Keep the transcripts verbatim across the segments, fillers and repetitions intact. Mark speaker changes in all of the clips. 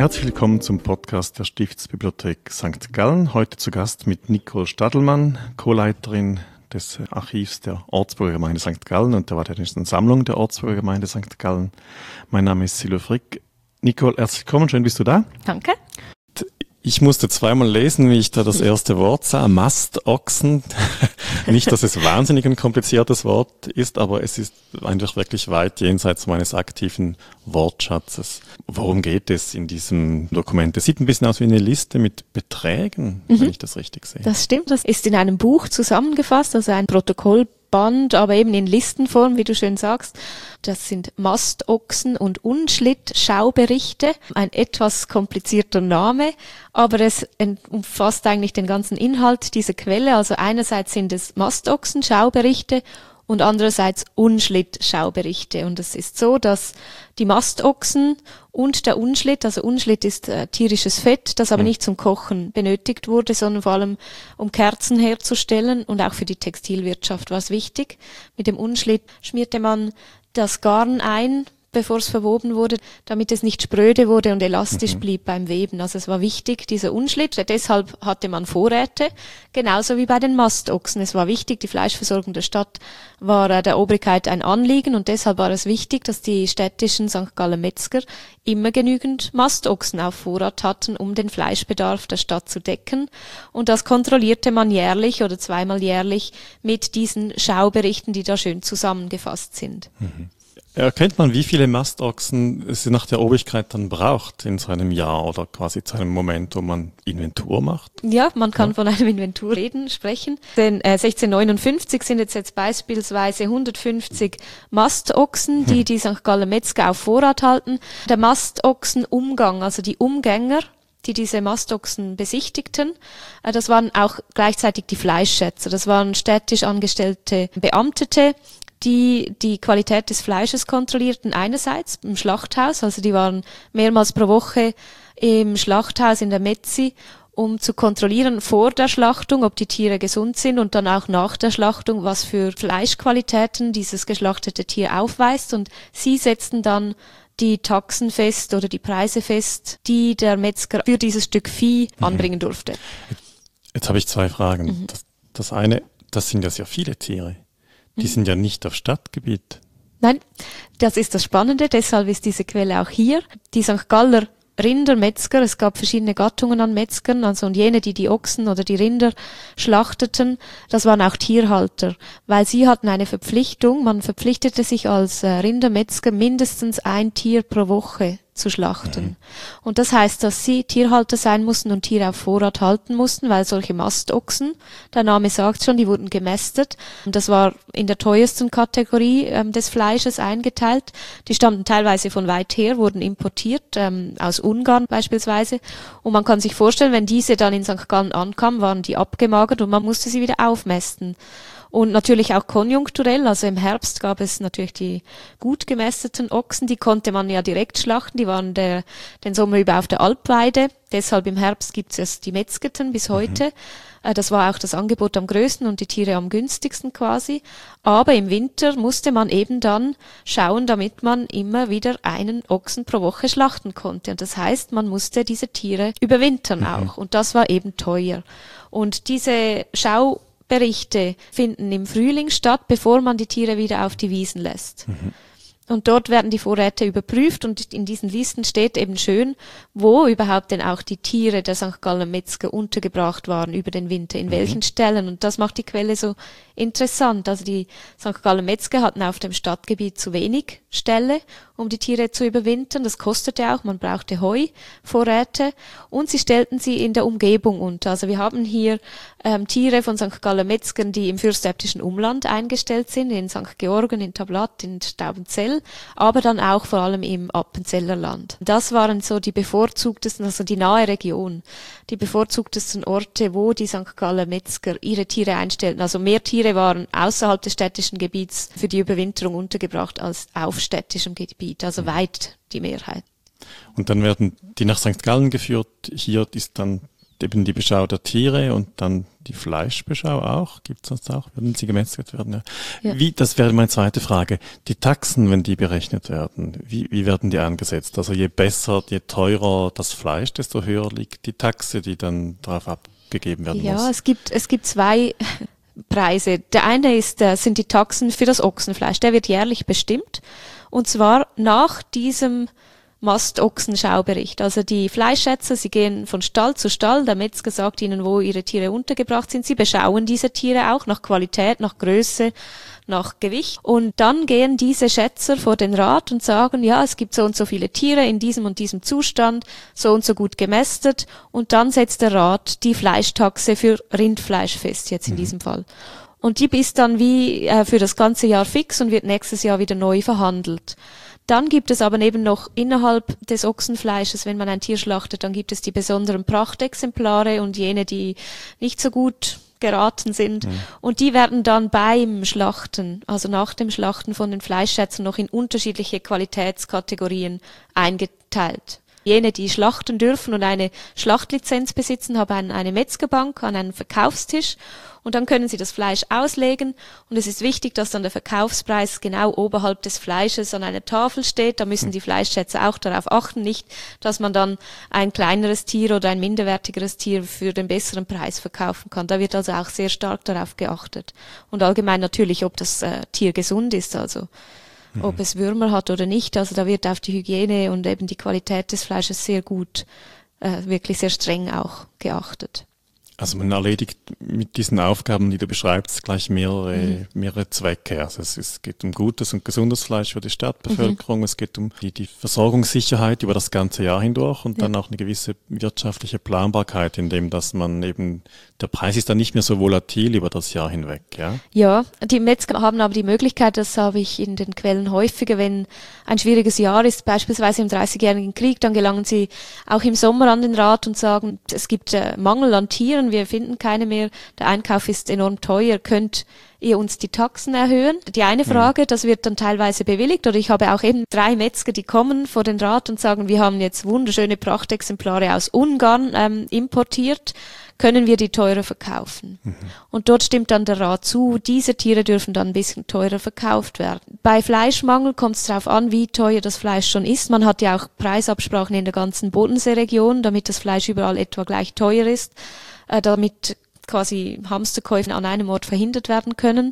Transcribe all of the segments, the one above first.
Speaker 1: Herzlich willkommen zum Podcast der Stiftsbibliothek Sankt Gallen. Heute zu Gast mit Nicole Stadelmann, Co-Leiterin des Archivs der Ortsbürgergemeinde Sankt Gallen und der Vaternischen Sammlung der Ortsbürgergemeinde Sankt Gallen. Mein Name ist Silvio Frick. Nicole, herzlich willkommen, schön bist du da.
Speaker 2: Danke.
Speaker 1: Ich musste zweimal lesen, wie ich da das erste Wort sah, Mastochsen. Nicht, dass es wahnsinnig ein kompliziertes Wort ist, aber es ist einfach wirklich weit jenseits meines aktiven Wortschatzes. Worum geht es in diesem Dokument? Es sieht ein bisschen aus wie eine Liste mit Beträgen, mhm. wenn ich das richtig sehe.
Speaker 2: Das stimmt, das ist in einem Buch zusammengefasst, also ein Protokollband, aber eben in Listenform, wie du schön sagst. Das sind Mastochsen und Unschlitt-Schauberichte. Ein etwas komplizierter Name, aber es umfasst eigentlich den ganzen Inhalt dieser Quelle. Also einerseits sind es Mastochsen-Schauberichte und andererseits Unschlitt-Schauberichte. Und es ist so, dass die Mastochsen und der Unschlitt, also Unschlitt ist äh, tierisches Fett, das aber nicht zum Kochen benötigt wurde, sondern vor allem um Kerzen herzustellen, und auch für die Textilwirtschaft war es wichtig. Mit dem Unschlitt schmierte man das Garn ein, bevor es verwoben wurde, damit es nicht spröde wurde und elastisch mhm. blieb beim Weben. Also es war wichtig, dieser Unschlitt. Deshalb hatte man Vorräte, genauso wie bei den Mastochsen. Es war wichtig, die Fleischversorgung der Stadt war äh, der Obrigkeit ein Anliegen, und deshalb war es wichtig, dass die städtischen Sankt Galler Metzger immer genügend Mastochsen auf Vorrat hatten, um den Fleischbedarf der Stadt zu decken. Und das kontrollierte man jährlich oder zweimal jährlich mit diesen Schauberichten, die da schön zusammengefasst sind.
Speaker 1: Mhm. Erkennt man, wie viele Mastochsen es nach der Obrigkeit dann braucht in so einem Jahr oder quasi zu einem Moment, wo man Inventur macht?
Speaker 2: Ja, man kann ja. von einem Inventur reden, sprechen. Denn äh, sechzehnhundertneunundfünfzig sind jetzt, jetzt beispielsweise hundertfünfzig Mastochsen, die hm. die Sankt Galler Metzger auf Vorrat halten. Der Mastochsenumgang, also die Umgänger, die diese Mastochsen besichtigten. Das waren auch gleichzeitig die Fleischschätzer. Das waren städtisch angestellte Beamtete, die die Qualität des Fleisches kontrollierten, einerseits im Schlachthaus, also die waren mehrmals pro Woche im Schlachthaus in der Metzi, um zu kontrollieren vor der Schlachtung, ob die Tiere gesund sind, und dann auch nach der Schlachtung, was für Fleischqualitäten dieses geschlachtete Tier aufweist, und sie setzten dann die Taxen fest oder die Preise fest, die der Metzger für dieses Stück Vieh mhm. anbringen durfte.
Speaker 1: Jetzt habe ich zwei Fragen. Mhm. Das, das eine, das sind ja sehr viele Tiere. Die sind ja nicht auf Stadtgebiet.
Speaker 2: Nein, das ist das Spannende, deshalb ist diese Quelle auch hier. Die Sankt Galler Rindermetzger, es gab verschiedene Gattungen an Metzgern, also und jene, die die Ochsen oder die Rinder schlachteten, das waren auch Tierhalter, weil sie hatten eine Verpflichtung, man verpflichtete sich als äh, Rindermetzger mindestens ein Tier pro Woche zu schlachten. Mhm. Und das heißt, dass sie Tierhalter sein mussten und Tiere auf Vorrat halten mussten, weil solche Mastochsen, der Name sagt schon, die wurden gemästet. Und das war in der teuersten Kategorie ähm, des Fleisches eingeteilt. Die stammten teilweise von weit her, wurden importiert, ähm, aus Ungarn beispielsweise. Und man kann sich vorstellen, wenn diese dann in Sankt Gallen ankamen, waren die abgemagert und man musste sie wieder aufmästen. Und natürlich auch konjunkturell, also im Herbst gab es natürlich die gut gemästeten Ochsen, die konnte man ja direkt schlachten, die waren der, den Sommer über auf der Alpweide, deshalb im Herbst gibt es die Metzgerten bis heute. Mhm. Das war auch das Angebot am größten und die Tiere am günstigsten quasi. Aber im Winter musste man eben dann schauen, damit man immer wieder einen Ochsen pro Woche schlachten konnte. Und das heißt, man musste diese Tiere überwintern mhm. auch, und das war eben teuer. Und diese Schau Berichte finden im Frühling statt, bevor man die Tiere wieder auf die Wiesen lässt. Mhm. Und dort werden die Vorräte überprüft, und in diesen Listen steht eben schön, wo überhaupt denn auch die Tiere der Sankt Galler Metzger untergebracht waren über den Winter, in mhm. welchen Stellen. Und das macht die Quelle so interessant. Also die Sankt Galler Metzger hatten auf dem Stadtgebiet zu wenig Ställe, um die Tiere zu überwintern. Das kostete auch, man brauchte Heuvorräte, und sie stellten sie in der Umgebung unter. Also wir haben hier ähm, Tiere von Sankt Galler Metzgern, die im fürstäbtischen Umland eingestellt sind, in Sankt Georgen, in Tablat, in Staubenzell, aber dann auch vor allem im Appenzeller Land. Das waren so die bevorzugtesten, also die nahe Region, die bevorzugtesten Orte, wo die Sankt Galler Metzger ihre Tiere einstellten. Also mehr Tiere waren außerhalb des städtischen Gebiets für die Überwinterung untergebracht als auf städtischem Gebiet, also weit die Mehrheit.
Speaker 1: Und dann werden die nach Sankt Gallen geführt. Hier ist dann eben die Beschau der Tiere und dann die Fleischbeschau auch. Gibt es das auch? Würden sie gemetzelt werden? Ja. Ja. Wie, das wäre meine zweite Frage. Die Taxen, wenn die berechnet werden, wie, wie werden die angesetzt? Also je besser, je teurer das Fleisch, desto höher liegt die Taxe, die dann darauf abgegeben werden
Speaker 2: ja,
Speaker 1: muss.
Speaker 2: Ja, es gibt, es gibt zwei Preise. Der eine ist, sind die Taxen für das Ochsenfleisch. Der wird jährlich bestimmt. Und zwar nach diesem Mastochsenschaubericht. Also die Fleischschätzer, sie gehen von Stall zu Stall, der Metzger sagt ihnen, wo ihre Tiere untergebracht sind. Sie beschauen diese Tiere auch nach Qualität, nach Größe, nach Gewicht. Und dann gehen diese Schätzer vor den Rat und sagen, ja, es gibt so und so viele Tiere in diesem und diesem Zustand, so und so gut gemästet. Und dann setzt der Rat die Fleischtaxe für Rindfleisch fest, jetzt in mhm. diesem Fall. Und die ist dann wie äh, für das ganze Jahr fix und wird nächstes Jahr wieder neu verhandelt. Dann gibt es aber eben noch innerhalb des Ochsenfleisches, wenn man ein Tier schlachtet, dann gibt es die besonderen Prachtexemplare und jene, die nicht so gut geraten sind. Mhm. Und die werden dann beim Schlachten, also nach dem Schlachten von den Fleischschätzern, noch in unterschiedliche Qualitätskategorien eingeteilt. Jene, die schlachten dürfen und eine Schlachtlizenz besitzen, haben eine Metzgerbank an einem Verkaufstisch und dann können sie das Fleisch auslegen und es ist wichtig, dass dann der Verkaufspreis genau oberhalb des Fleisches an einer Tafel steht. Da müssen die Fleischschätzer auch darauf achten, nicht, dass man dann ein kleineres Tier oder ein minderwertigeres Tier für den besseren Preis verkaufen kann. Da wird also auch sehr stark darauf geachtet. Und allgemein natürlich, ob das äh, Tier gesund ist, also ob es Würmer hat oder nicht. Also da wird auf die Hygiene und eben die Qualität des Fleisches sehr gut, äh, wirklich sehr streng auch geachtet.
Speaker 1: Also man erledigt mit diesen Aufgaben, die du beschreibst, gleich mehrere, mhm. mehrere Zwecke. Also es, es geht um gutes und gesundes Fleisch für die Stadtbevölkerung, mhm. es geht um die, die Versorgungssicherheit über das ganze Jahr hindurch und ja. dann auch eine gewisse wirtschaftliche Planbarkeit, indem dass man eben, der Preis ist dann nicht mehr so volatil über das Jahr hinweg. Ja,
Speaker 2: ja, die Metzger haben aber die Möglichkeit, das habe ich in den Quellen häufiger, wenn ein schwieriges Jahr ist, beispielsweise im Dreißigjährigen Krieg, dann gelangen sie auch im Sommer an den Rat und sagen, es gibt äh, Mangel an Tieren, wir finden keine mehr, der Einkauf ist enorm teuer, könnt ihr uns die Taxen erhöhen? Die eine Frage, ja. das wird dann teilweise bewilligt, oder ich habe auch eben drei Metzger, die kommen vor den Rat und sagen, wir haben jetzt wunderschöne Prachtexemplare aus Ungarn ähm, importiert, können wir die teurer verkaufen? Mhm. Und dort stimmt dann der Rat zu, diese Tiere dürfen dann ein bisschen teurer verkauft werden. Bei Fleischmangel kommt es darauf an, wie teuer das Fleisch schon ist. Man hat ja auch Preisabsprachen in der ganzen Bodenseeregion, damit das Fleisch überall etwa gleich teuer ist, äh, damit quasi Hamsterkäufe an einem Ort verhindert werden können.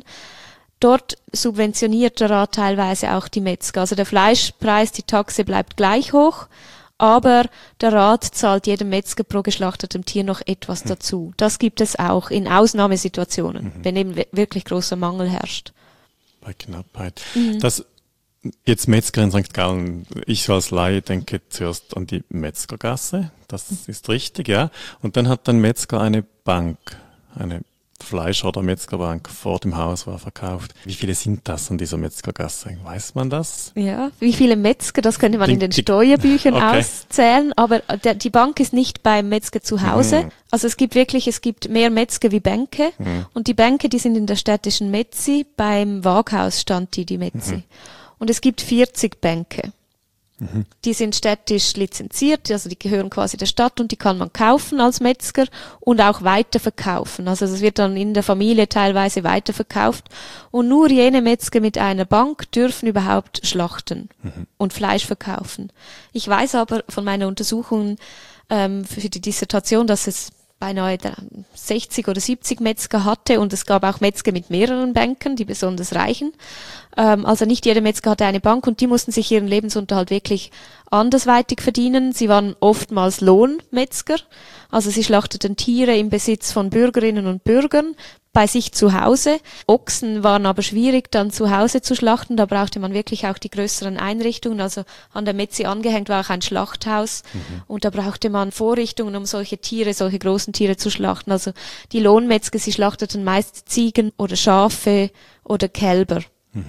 Speaker 2: Dort subventioniert der Rat teilweise auch die Metzger. Also der Fleischpreis, die Taxe bleibt gleich hoch, aber der Rat zahlt jedem Metzger pro geschlachtetem Tier noch etwas dazu. Das gibt es auch in Ausnahmesituationen, mhm. wenn eben wirklich großer Mangel herrscht.
Speaker 1: Bei Knappheit. Mhm. Das Jetzt Metzger in Sankt Gallen. Ich so als Laie denke zuerst an die Metzgergasse. Das mhm. ist richtig, ja. Und dann hat ein Metzger eine Bank, eine Fleischer- oder Metzgerbank vor dem Haus, wo er verkauft. Wie viele sind das an dieser Metzgergasse? Weiß man das?
Speaker 2: Ja, wie viele Metzger, das könnte man die, in den Steuerbüchern okay. auszählen. Aber der, die Bank ist nicht beim Metzger zu Hause. Mhm. Also es gibt wirklich, es gibt mehr Metzger wie Bänke. Mhm. Und die Bänke, die sind in der städtischen Metzi. Beim Waghaus stand die, die Metzi. Mhm. Und es gibt vierzig Bänke. Mhm. Die sind städtisch lizenziert, also die gehören quasi der Stadt und die kann man kaufen als Metzger und auch weiterverkaufen. Also das wird dann in der Familie teilweise weiterverkauft. Und nur jene Metzger mit einer Bank dürfen überhaupt schlachten mhm. und Fleisch verkaufen. Ich weiß aber von meiner Untersuchung ähm, für die Dissertation, dass es beinahe sechzig oder siebzig Metzger hatte und es gab auch Metzger mit mehreren Bänken, die besonders reichen. Ähm, also nicht jeder Metzger hatte eine Bank und die mussten sich ihren Lebensunterhalt wirklich andersweitig verdienen. Sie waren oftmals Lohnmetzger, also sie schlachteten Tiere im Besitz von Bürgerinnen und Bürgern bei sich zu Hause. Ochsen waren aber schwierig dann zu Hause zu schlachten, da brauchte man wirklich auch die größeren Einrichtungen, also an der Metzi angehängt war auch ein Schlachthaus mhm. und da brauchte man Vorrichtungen, um solche Tiere, solche großen Tiere zu schlachten. Also die Lohnmetzger, sie schlachteten meist Ziegen oder Schafe oder Kälber. Mhm.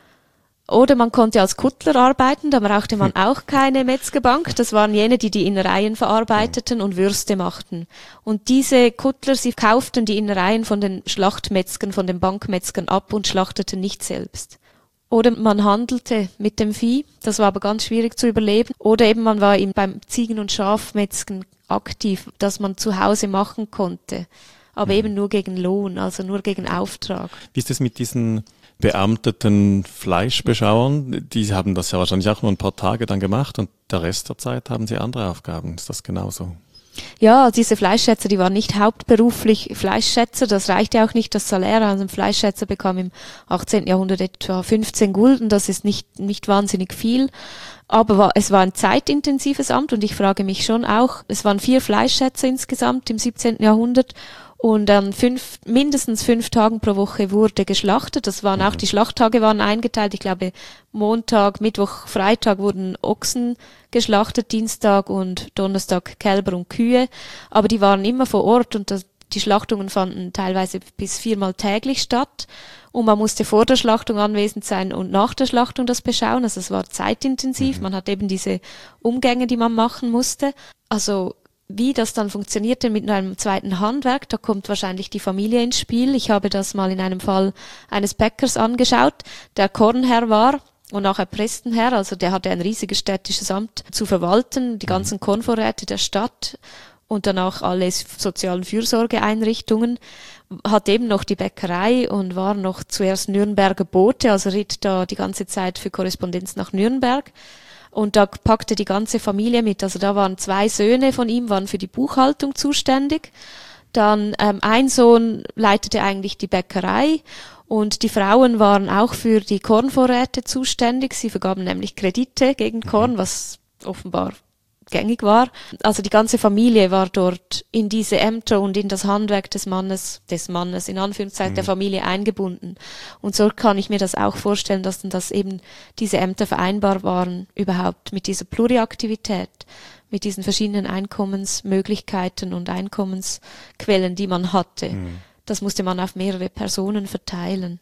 Speaker 2: Oder man konnte als Kuttler arbeiten, da brauchte man auch keine Metzgerbank. Das waren jene, die die Innereien verarbeiteten und Würste machten. Und diese Kuttler, sie kauften die Innereien von den Schlachtmetzgern, von den Bankmetzgern ab und schlachteten nicht selbst. Oder man handelte mit dem Vieh, das war aber ganz schwierig zu überleben. Oder eben man war eben beim Ziegen- und Schafmetzgen aktiv, das man zu Hause machen konnte. Aber mhm. eben nur gegen Lohn, also nur gegen Auftrag.
Speaker 1: Wie ist es mit diesen beamteten Fleischbeschauern? Die haben das ja wahrscheinlich auch nur ein paar Tage dann gemacht und der Rest der Zeit haben sie andere Aufgaben. Ist das genauso?
Speaker 2: Ja, diese Fleischschätzer, die waren nicht hauptberuflich Fleischschätzer, das reichte auch nicht, das Salär. Also ein Fleischschätzer bekam im achtzehnten Jahrhundert etwa fünfzehn Gulden, das ist nicht, nicht wahnsinnig viel. Aber war, es war ein zeitintensives Amt und ich frage mich schon auch, es waren vier Fleischschätzer insgesamt im siebzehnten Jahrhundert. Und an fünf, mindestens fünf Tagen pro Woche wurde geschlachtet. Das waren auch, die Schlachttage waren eingeteilt. Ich glaube, Montag, Mittwoch, Freitag wurden Ochsen geschlachtet, Dienstag und Donnerstag Kälber und Kühe. Aber die waren immer vor Ort und das, die Schlachtungen fanden teilweise bis viermal täglich statt. Und man musste vor der Schlachtung anwesend sein und nach der Schlachtung das beschauen. Also es war zeitintensiv. Man hat eben diese Umgänge, die man machen musste. Also wie das dann funktionierte mit einem zweiten Handwerk, da kommt wahrscheinlich die Familie ins Spiel. Ich habe das mal in einem Fall eines Bäckers angeschaut, der Kornherr war und nachher Prestenherr, also der hatte ein riesiges städtisches Amt zu verwalten, die ganzen Kornvorräte der Stadt und danach alle sozialen Fürsorgeeinrichtungen, hat eben noch die Bäckerei und war noch zuerst Nürnberger Bote, also ritt da die ganze Zeit für Korrespondenz nach Nürnberg. Und da packte die ganze Familie mit. Also da waren zwei Söhne von ihm, waren für die Buchhaltung zuständig. Dann ähm, ein Sohn leitete eigentlich die Bäckerei und die Frauen waren auch für die Kornvorräte zuständig. Sie vergaben nämlich Kredite gegen Korn, was offenbar gängig war. Also die ganze Familie war dort in diese Ämter und in das Handwerk des Mannes, des Mannes, in Anführungszeichen, mhm. der Familie eingebunden. Und so kann ich mir das auch vorstellen, dass dann das eben diese Ämter vereinbar waren, überhaupt mit dieser Pluriaktivität, mit diesen verschiedenen Einkommensmöglichkeiten und Einkommensquellen, die man hatte. Mhm. Das musste man auf mehrere Personen verteilen.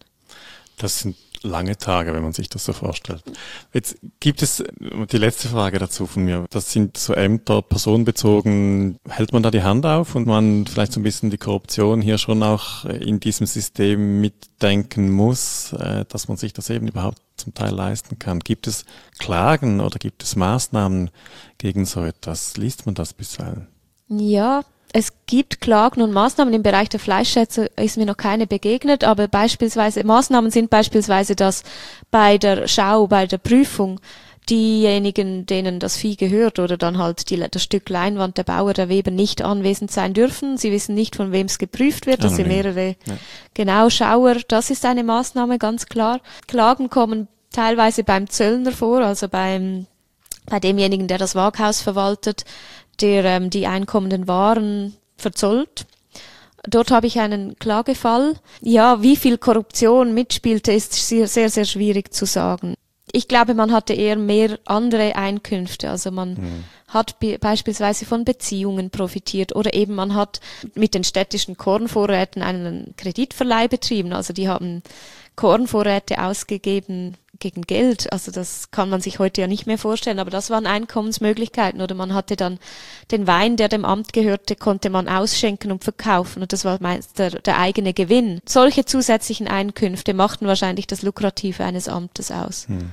Speaker 1: Das sind lange Tage, wenn man sich das so vorstellt. Jetzt gibt es die letzte Frage dazu von mir. Das sind so Ämter personenbezogen. Hält man da die Hand auf und man vielleicht so ein bisschen die Korruption hier schon auch in diesem System mitdenken muss, dass man sich das eben überhaupt zum Teil leisten kann? Gibt es Klagen oder gibt es Maßnahmen gegen so etwas? Liest man das bisweilen?
Speaker 2: Ja, es gibt Klagen und Maßnahmen. Im Bereich der Fleischschätzer ist mir noch keine begegnet, aber beispielsweise, Maßnahmen sind beispielsweise, dass bei der Schau, bei der Prüfung diejenigen, denen das Vieh gehört oder dann halt die, das Stück Leinwand, der Bauer, der Weber nicht anwesend sein dürfen. Sie wissen nicht, von wem es geprüft wird. Das sind mehrere, ja. Genau, Schauer. Das ist eine Maßnahme, ganz klar. Klagen kommen teilweise beim Zöllner vor, also beim, bei demjenigen, der das Waghaus verwaltet, der ähm, die einkommenden Waren verzollt. Dort habe ich einen Klagefall. Ja, wie viel Korruption mitspielte, ist sehr, sehr, sehr schwierig zu sagen. Ich glaube, man hatte eher mehr andere Einkünfte. Also man mhm. hat be- beispielsweise von Beziehungen profitiert oder eben man hat mit den städtischen Kornvorräten einen Kreditverleih betrieben. Also die haben Kornvorräte ausgegeben gegen Geld. Also das kann man sich heute ja nicht mehr vorstellen, aber das waren Einkommensmöglichkeiten. Oder man hatte dann den Wein, der dem Amt gehörte, konnte man ausschenken und verkaufen und das war meist der, der eigene Gewinn. Solche zusätzlichen Einkünfte machten wahrscheinlich das Lukrative eines Amtes aus. Hm.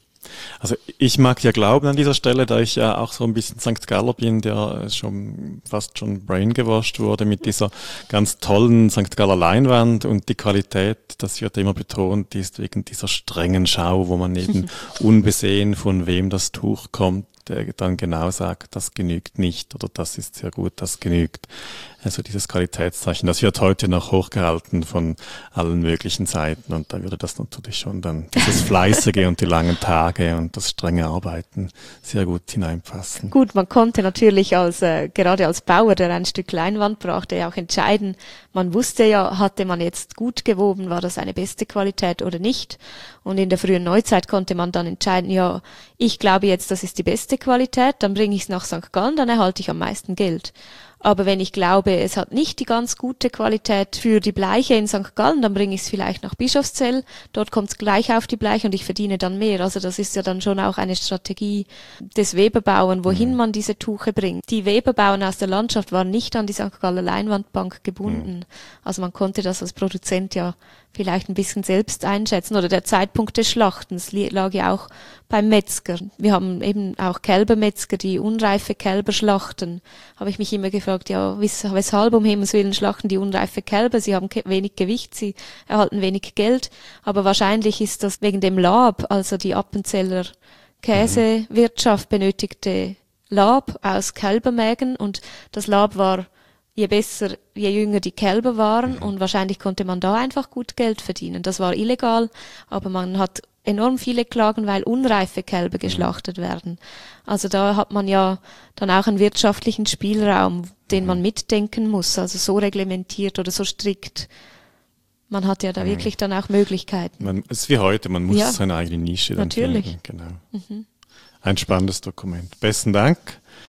Speaker 1: Also ich mag ja glauben an dieser Stelle, da ich ja auch so ein bisschen Sankt Galler bin, der schon fast schon braingewashed wurde mit dieser ganz tollen Sankt Galler Leinwand und die Qualität, das wird immer betont, die ist wegen dieser strengen Schau, wo man eben unbesehen von wem das Tuch kommt, der dann genau sagt, das genügt nicht oder das ist sehr gut, das genügt. Also dieses Qualitätszeichen, das wird heute noch hochgehalten von allen möglichen Seiten und da würde das natürlich schon dann dieses Fleißige und die langen Tage und das strenge Arbeiten sehr gut hineinpassen.
Speaker 2: Gut, man konnte natürlich als äh, gerade als Bauer, der ein Stück Leinwand brauchte, ja auch entscheiden. Man wusste ja, hatte man jetzt gut gewoben, war das eine beste Qualität oder nicht. Und in der frühen Neuzeit konnte man dann entscheiden, ja, ich glaube jetzt, das ist die beste Qualität, dann bringe ich es nach Sankt Gallen, dann erhalte ich am meisten Geld. Aber wenn ich glaube, es hat nicht die ganz gute Qualität für die Bleiche in Sankt Gallen, dann bringe ich es vielleicht nach Bischofszell. Dort kommt es gleich auf die Bleiche und ich verdiene dann mehr. Also das ist ja dann schon auch eine Strategie des Weberbauern, wohin mhm. man diese Tuche bringt. Die Weberbauern aus der Landschaft waren nicht an die Sankt Galler Leinwandbank gebunden. Mhm. Also man konnte das als Produzent ja vielleicht ein bisschen selbst einschätzen. Oder der Zeitpunkt des Schlachtens lag ja auch beim Metzger. Wir haben eben auch Kälbermetzger, die unreife Kälber schlachten. Habe ich mich immer gefragt, ja, weshalb um Himmels Willen schlachten die unreife Kälber? Sie haben wenig Gewicht, sie erhalten wenig Geld. Aber wahrscheinlich ist das wegen dem Lab, also die Appenzeller Käsewirtschaft benötigte Lab aus Kälbermägen, und das Lab war, je besser, je jünger die Kälber waren, und wahrscheinlich konnte man da einfach gut Geld verdienen. Das war illegal, aber man hat enorm viele Klagen, weil unreife Kälber geschlachtet werden. Also da hat man ja dann auch einen wirtschaftlichen Spielraum, den man mitdenken muss, also so reglementiert oder so strikt. Man hat ja da wirklich dann auch Möglichkeiten.
Speaker 1: Man, es ist wie heute, man muss
Speaker 2: ja,
Speaker 1: seine eigene Nische dann
Speaker 2: natürlich
Speaker 1: finden. Genau. Mhm. Ein spannendes Dokument. Besten Dank.